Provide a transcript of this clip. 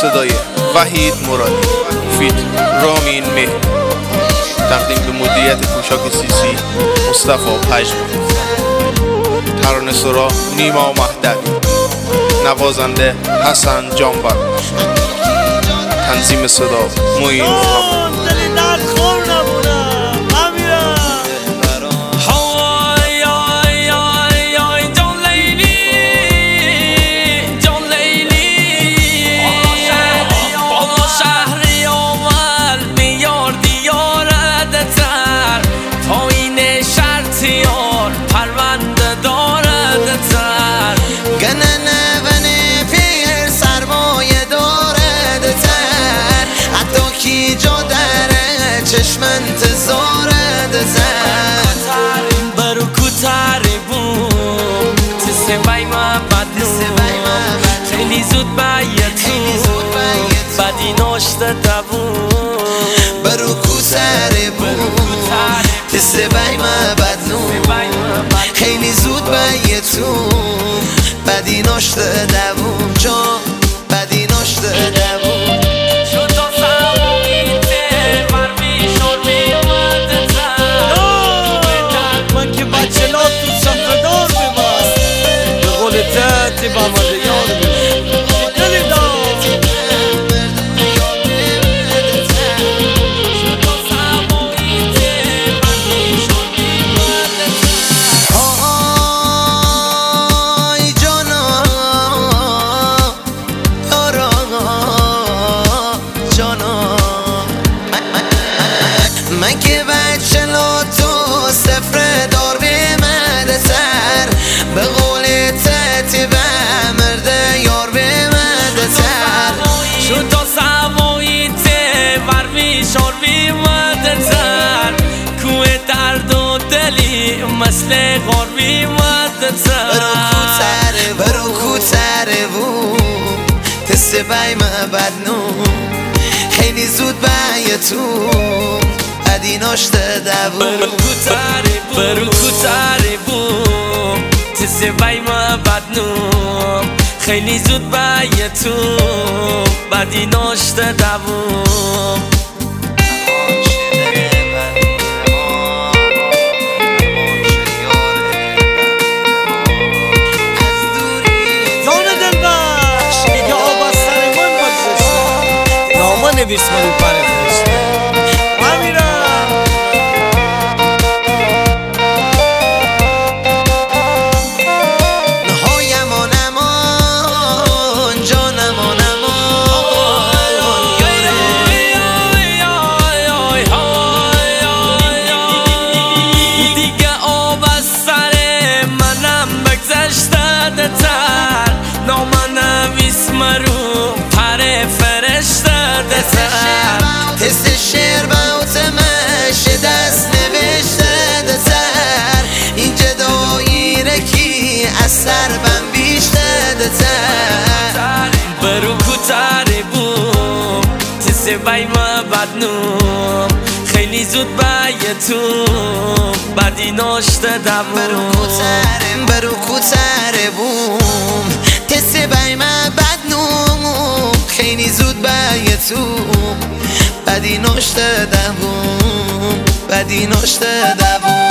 صدای وحید مرادی، فیت رامین مه، تقدیم به مدیریت پوشاک سیسی مصطفی پژمان، ترانه سرا نیما مهدوی، نوازنده حسن جانبر، تنظیم صدا معین محمد. چشم انتظارت زن برو کوتاره بوم تسوی محبت خیلی زود بیتون بدی ناشته دوون برو کوتاره بوم تسوی محبت خیلی زود بیتون بدی ناشته دوون جان بدی ناشته دوون با ما یاد آی جانا جانا من که بچه لا تو سفر دار بیمده سر به قول تتی مرده یار بیمده سر شد تا سوایی ور بیشار بیمده سر کوه درد و دلی مثل غار بیمده سر برو کوتره بوم تست بیمه بدنو خیلی زود بیتون بدی ناشته دوون برو کوتره بوم تست بیمه بدنو خیلی زود بیتون بدی ناشته دوون نویس من پاره فرشته تست شعر باوت مشه دست نوشته دتر این جداییره کی از سر بم بیشته دتر برو کوتره بوم تست بیمه بدنوم خیلی زود بیتون بدی ناشته دوون برو کوتره بوم تست بیمه بدنوم خیلی زود بیتون بدی ناشته دوون بدی ناشته دوون